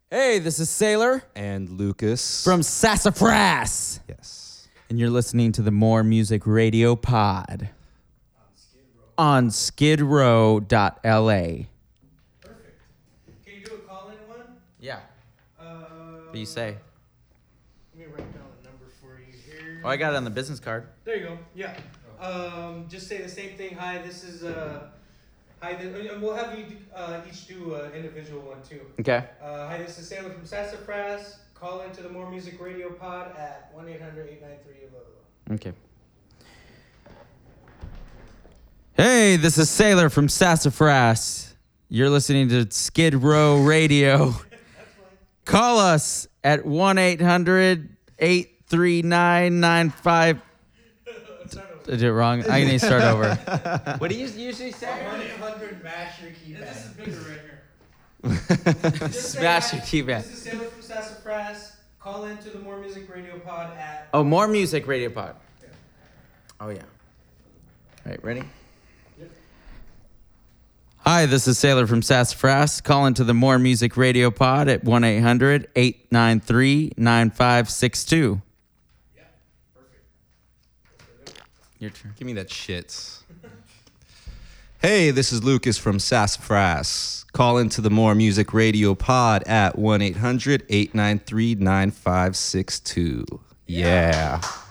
Hey, this is Sailor And Lucas. from Sassafras. Yes. And you're listening to the More Music Radio Pod on skidrow.la. Perfect. Can you do a call-in one? Yeah. What do you say? Let me write down a number for you here. Oh, I got it on the business card. There you go. Yeah. Just say the same thing. Hi, this is hi. And we'll have you each do an individual one too. Okay. Hi, this is Sailor from Sassafras. Call into the More Music Radio Pod at 1-800-893-11. Okay. Hey, this is Sailor from Sassafras. You're listening to Skid Row Radio. Call us at 1-800-839-95. I did it wrong. I need to start over. What do you usually say? 1-800 mash your keypad. This is bigger right here. Smash your keypad. This is Sailor from Sassafras. Call into the More Music Radio Pod at. Oh, More Music Radio Pod. Yeah. Oh, yeah. All right, ready? Yep. Hi, this is Sailor from Sassafras. Call into the More Music Radio Pod at 1-800-893-9562. Yeah. Perfect. Your turn. Give me that shit. Hey, this is Lucas from Sassafras. Call into the More Music Radio Pod at 1-800-893-9562. Yeah.